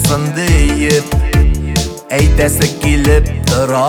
булсын дейіп әйтәсе килеп тора.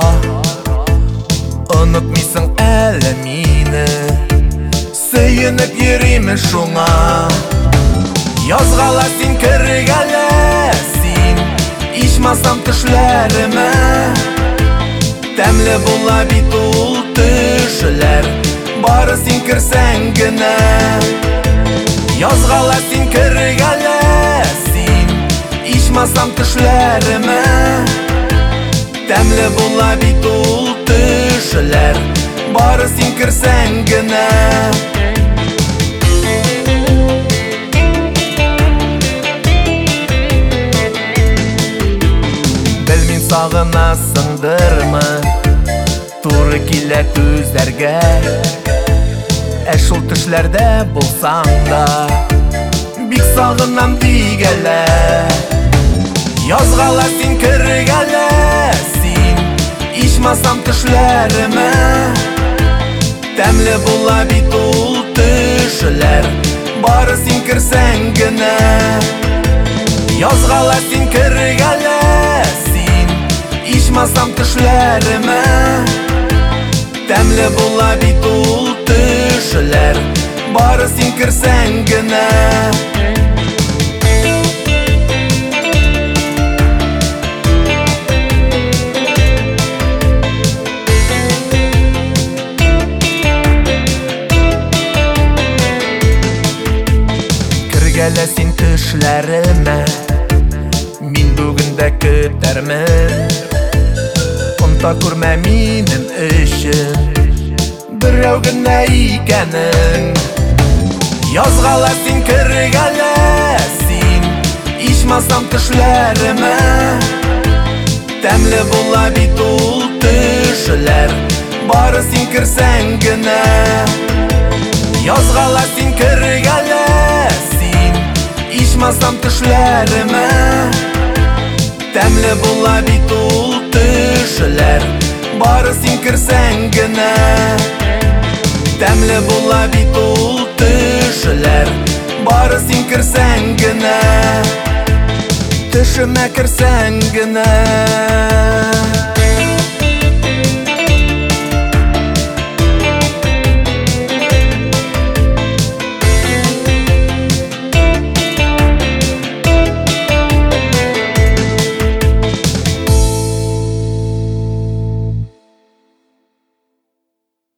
Онытмыйсың әлі мине, сөйініп йөрим шуңа. Язгала син кергәлә син, ичмасам төшләремә. Тәмле була бит ул төшләр, бары син керсәң генә. Язгала син кергәлә син, ичмасам төшләремә. Тәмле була бит ул төшләр, бары син керсәң генә. Белмим сагынасыңдырмы, туры килә түзәргә. Шул төшләрдә булсаң да, бик сагынам дигәлә. Язгала син кергәлә син, ичмасам төшләремә. Тәмле була бит ул төшләр, бары син керсәң генә. Язгала син кергәлә син, ичмасам төшләремә. Тәмле була бит ул төшләр, бары син керсәң генә. Кергәлә син төшләремә, мин бүген дә көтәрмен. Онта күрмә минем өчен берәү генә икәнен. Язгала син кергәлә син, ичмасам төшләремә. Тәмле була бит ул төшләр, бары син керсәң генә. Язгала син кергәлә син, ичмасам төшләремә. Тәмле була бит ул төшләр, бары син керсәң генә. Тәмле була бит ул төшләр, бары син керсәң генә. Төшемә керсәң генә.